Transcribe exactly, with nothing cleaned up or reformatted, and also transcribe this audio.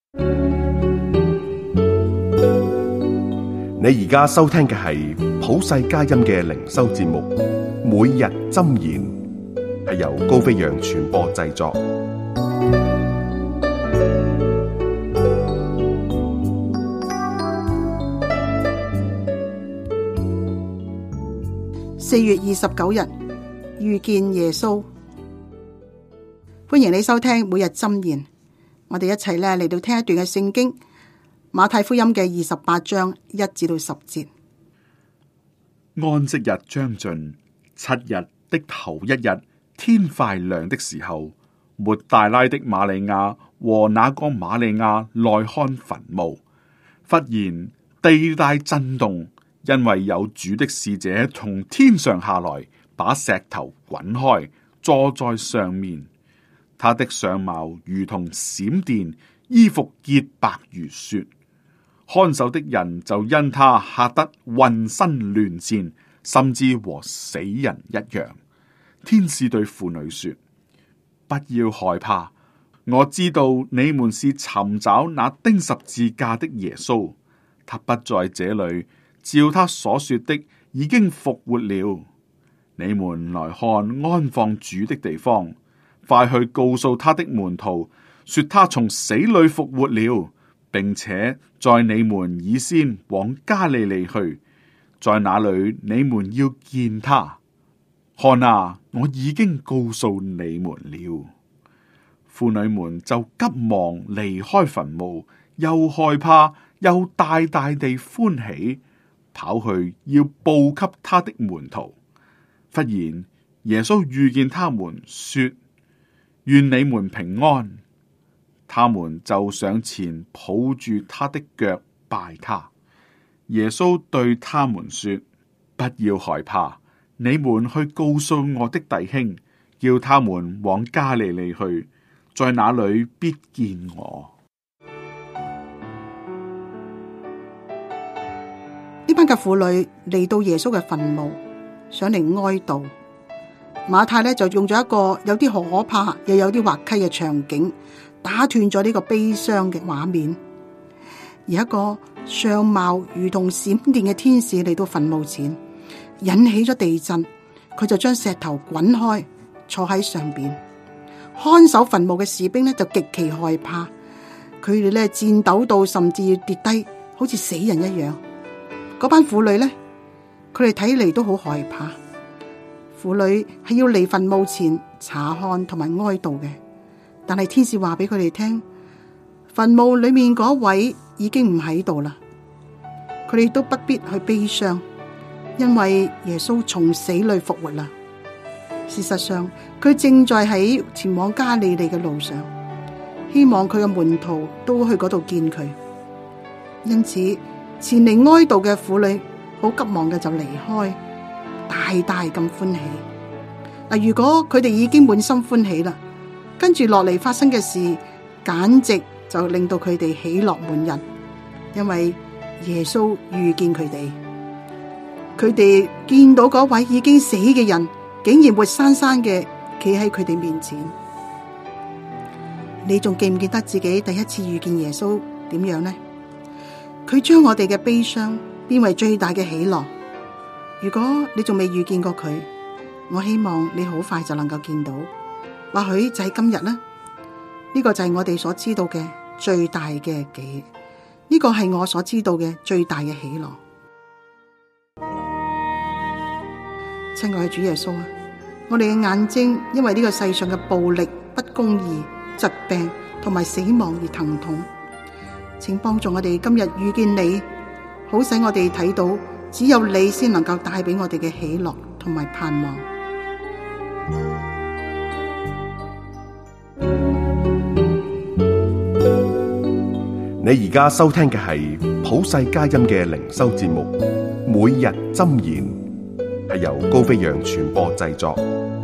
你而家收聽嘅係普世佳音嘅靈修節目，每日箴言，係由高飛揚傳播製作。 四月二十九日，遇見耶穌。歡迎你收聽每日箴言。我哋一齊咧嚟到聽一段嘅聖經，馬太福音嘅二十八章一至到十節。 安息日將盡，七日的頭一日，天快亮的時候，抹大拉的瑪利亞和那個瑪利亞來看墳墓，忽然地大震動，因為有主的使者從天上下來，把石頭滾開，坐在上面。他的相貌如同閃電，衣服潔白如雪。看守的人就因他嚇得渾身亂戰，甚至和死人一樣。天使對婦女說：不要害怕，我知道你們是尋找那釘十字架的耶穌，他不在這裏，照他所說的已經復活了。你們來看安放主的地方，快去告訴他的門徒，說他從死裏復活了，並且在你們以先往加利利去，在那裏你們要見他。看啊，我已經告訴你們了。婦女們就急忙離開墳墓，又害怕又大大地歡喜，跑去要報給他的門徒。忽然耶穌遇見他們，說：願你們平安。他們就上前抱住他的腳拜他。耶穌對他們說：不要害怕，你們去告訴我的弟兄，叫他們往加利利去，在那裏必見我。 呢班嘅婦女嚟到耶穌嘅墳墓，上嚟哀悼。馬太呢就用咗一個有啲可怕又有啲滑稽嘅場景，打斷咗呢個悲傷嘅畫面。而一個相貌如同閃電嘅天使嚟到墳墓前，引起咗地震，佢就將石頭滾開，坐喺上邊。看守墳墓嘅士兵呢就極其害怕，佢哋咧顫抖到甚至要跌低，好似死人一樣。嗰班婦女呢，佢哋睇嚟都好害怕。婦女係要嚟墳墓前查看同埋哀悼嘅，但係天使話俾佢哋聽，墳墓裏面嗰位已經唔喺度啦。佢哋都不必去悲傷，因為耶穌從死裏復活啦。事實上，佢正在喺前往加利利嘅路上，希望佢嘅門徒都去嗰度見佢。因此，前嚟哀悼嘅婦女好急忙嘅就離開，大大咁歡喜。嗱，如果佢哋已經滿心歡喜啦，跟住落嚟發生嘅事，簡直就令到佢哋喜樂滿溢，因為耶穌遇見佢哋，佢哋見到嗰位已經死嘅人，竟然活生生嘅企喺佢哋面前。你仲記唔記得自己第一次遇見耶穌點樣呢？佢將我哋嘅悲傷變為最大嘅喜樂。如果你仲未遇見過佢，我希望你好快就能夠見到，或許就係今日啦。呢個就係我哋所知道嘅最大嘅喜，呢個係我所知道嘅最大嘅喜樂。親愛嘅主耶穌啊，我哋嘅眼睛因為呢個世上嘅暴力、不公義、疾病同埋死亡而疼痛，請幫助我哋今日遇見你，好使我哋睇到只有你先能夠帶俾我哋嘅喜樂同埋盼望。 你而家收聽嘅係普世佳音嘅靈修節目，每日箴言，係由高飛揚傳播製作。